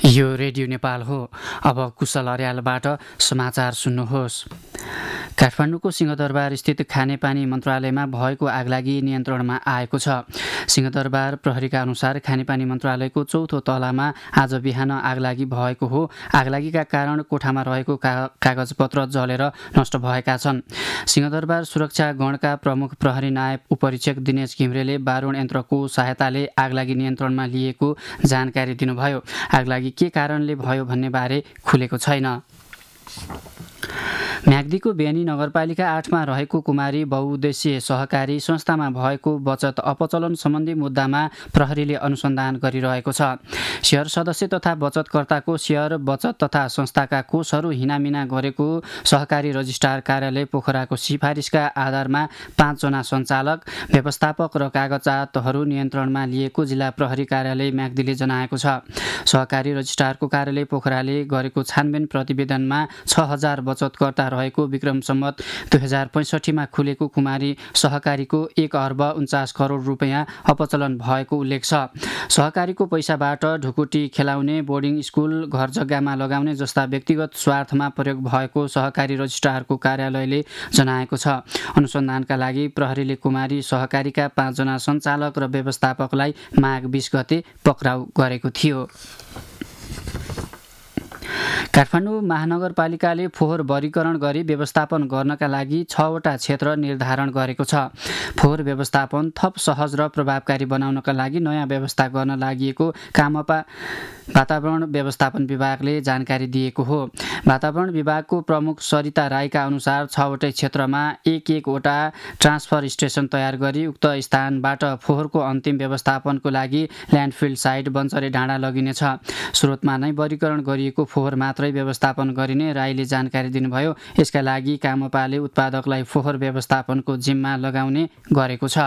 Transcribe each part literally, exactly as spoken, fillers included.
यो रेडियो नेपाल हो। अब कुशल अर्यालबाट समाचार सुन्नुहोस्। काठमाडौँको सिंहदरबार स्थित खानेपानी मन्त्रालयमा भएको आगलागी नियन्त्रणमा आएको छ। सिंहदरबार प्रहरीका अनुसार खानेपानी मन्त्रालयको चौथो तलामा आज बिहान आगलागी भएको हो। आगलागीका कारण कोठामा रहेको का कागजपत्र जलेर नष्ट भएका छन्। सिंहदरबार सुरक्षा गणका प्रमुख प्रहरी नायब उपरीक्षक दिनेश घिम्रेले बारुण यन्त्रको सहायताले आगलागी नियन्त्रणमा लिएको जानकारी दिनुभयो। आगलागी के कारणले भयो भन्ने बारे खुलेको छैन। म्याग्दीको बेनी नगरपालिका आठमा रहेको कुमारी बहुउद्देश्यीय सहकारी संस्थामा भएको बचत अपचलन सम्बन्धी मुद्दामा प्रहरीले अनुसन्धान गरिरहेको छ। सेयर सदस्य तथा बचतकर्ताको सेयर बचत तथा संस्थाका कोषहरू हिनामिना गरेको सहकारी रजिस्ट्रार कार्यालय पोखराको सिफारिसका आधारमा पाँचजना सञ्चालक, व्यवस्थापक र कागजातहरू नियन्त्रणमा लिएको जिल्ला प्रहरी कार्यालय म्याग्दीले जनाएको छ। सहकारी रजिस्ट्रारको कार्यालय पोखराले गरेको छानबिन प्रतिवेदनमा छ हजार बचतकर्ता रहेको विक्रम सम्वत दुई हजार पैँसठीमा खुलेको कुमारी सहकारीको एक अर्ब उन्चास करोड रुपियाँ अपचलन भएको उल्लेख छ। सहकारीको पैसाबाट ढुकुटी खेलाउने, बोर्डिङ स्कुल, घर जग्गामा लगाउने जस्ता व्यक्तिगत स्वार्थमा प्रयोग भएको सहकारी रजिस्ट्रारको कार्यालयले जनाएको छ। अनुसन्धानका लागि प्रहरीले कुमारी सहकारीका पाँचजना सञ्चालक र व्यवस्थापकलाई माघ बीस गते पक्राउ गरेको थियो। काठमाडौँ महानगरपालिकाले फोहोर वर्गीकरण गरी व्यवस्थापन गर्नका लागि छवटा क्षेत्र निर्धारण गरेको छ। फोहोर व्यवस्थापन थप सहज र प्रभावकारी बनाउनका लागि नयाँ व्यवस्था गर्न लागि कामपा वातावरण व्यवस्थापन विभागले जानकारी दिएको हो। वातावरण विभागको प्रमुख सरिता राईका अनुसार छवटै क्षेत्रमा एक एकवटा ट्रान्सफर स्टेसन तयार गरी उक्त स्थानबाट फोहोरको अन्तिम व्यवस्थापनको लागि ल्यान्डफिल साइट बन्चरे डाँडा लगिनेछ। स्रोतमा नै वर्गीकरण गरिएको फोहोर मात्रै व्यवस्थापन गरिने राईले जानकारी दिनुभयो। यसका लागि कामपाले उत्पादकलाई फोहोर व्यवस्थापनको जिम्मा लगाउने गरेको छ।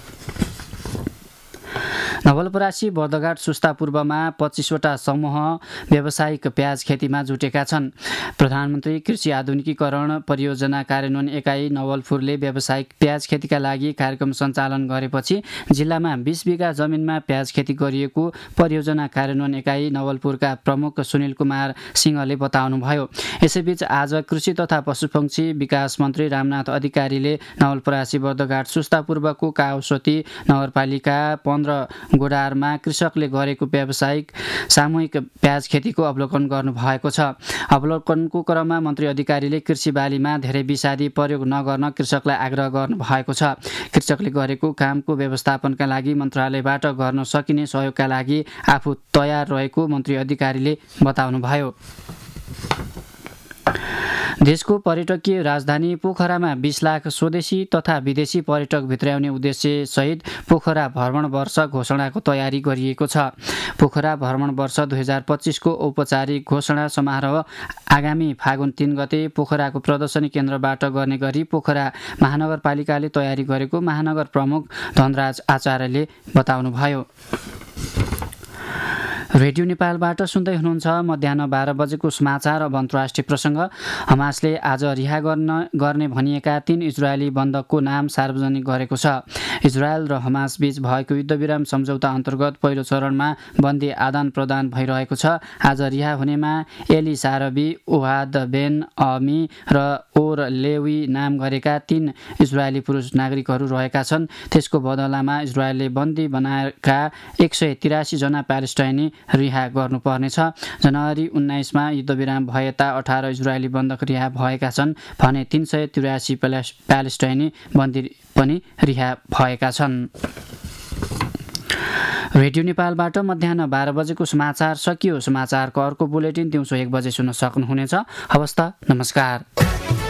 नवलपरासी बर्दघाट सुस्ता पूर्वमा पच्चीसवटा समूह व्यावसायिक प्याज खेतीमा जुटेका छन्। प्रधानमन्त्री कृषि आधुनिकीकरण परियोजना कार्यान्वयन एकाइ नवलपुरले व्यावसायिक प्याज खेतीका लागि कार्यक्रम सञ्चालन गरेपछि जिल्लामा बीस बिघा जमिनमा प्याज खेती गरिएको परियोजना कार्यान्वयन एकाइ नवलपुरका प्रमुख सुनिल कुमार सिंहले बताउनुभयो। यसैबीच आज कृषि तथा पशुपक्षी विकास मन्त्री रामनाथ अधिकारीले नवलपरासी बर्दघाट सुस्ता पूर्वको काउसती नगरपालिका पन्ध्र गोडारमा कृषकले गरेको व्यावसायिक सामूहिक प्याज खेतीको अवलोकन गर्नुभएको छ। अवलोकनको क्रममा मन्त्री अधिकारीले कृषि बालीमा धेरै विषादी प्रयोग नगर्न कृषकलाई आग्रह गर्नुभएको छ। कृषकले गरेको कामको व्यवस्थापनका लागि मन्त्रालयबाट गर्न सकिने सहयोगका लागि आफू तयार रहेको मन्त्री अधिकारीले बताउनुभयो। देशको पर्यटकीय राजधानी पोखरामा बीस लाख स्वदेशी तथा विदेशी पर्यटक भित्र्याउने उद्देश्य सहित पोखरा भ्रमण वर्ष घोषणाको तयारी गरिएको छ। पोखरा भ्रमण वर्ष दुई हजार पच्चीसको औपचारिक घोषणा समारोह आगामी फागुन तीन गते पोखराको प्रदर्शनी केन्द्रबाट गर्ने गरी पोखरा महानगरपालिकाले तयारी गरेको महानगर प्रमुख धनराज आचार्यले बताउनुभयो। रेडियो नेपालबाट सुन्दै हुनुहुन्छ मध्याह बाह्र बजेको समाचार। अब अन्तर्राष्ट्रिय प्रसङ्ग। हमासले आज रिहा गर्न गर्ने भनिएका तीन इजरायली बन्धकको नाम सार्वजनिक गरेको छ। इजरायल र हमास बीच भएको युद्धविराम सम्झौता अन्तर्गत पहिलो चरणमा बन्दी आदान प्रदान भइरहेको छ। आज रिहा हुनेमा एली सारबी, ओहाद बेन अमी र ओर लेवी नाम गरेका तीन इजरायली पुरुष नागरिकहरू रहेका छन्। त्यसको बदलामा इजरायलले बन्दी बनाएका एक सय तिरासी जना प्यालेस्टाइनी रिहा गर्नुपर्नेछ। जनवरी उन्नाइसमा युद्धविराम भएता अठार इजरायली बन्धक रिहा भएका छन् भने तीन सय तिरासी प्यालेस्टाइनी बन्दी पनि रिहा भएका छन्। रेडियो नेपालबाट मध्याह बाह्र बजेको समाचार सकियो। समाचारको अर्को बुलेटिन दिउँसो एक बजे सुन्न सक्नुहुनेछ। हवस् त, नमस्कार।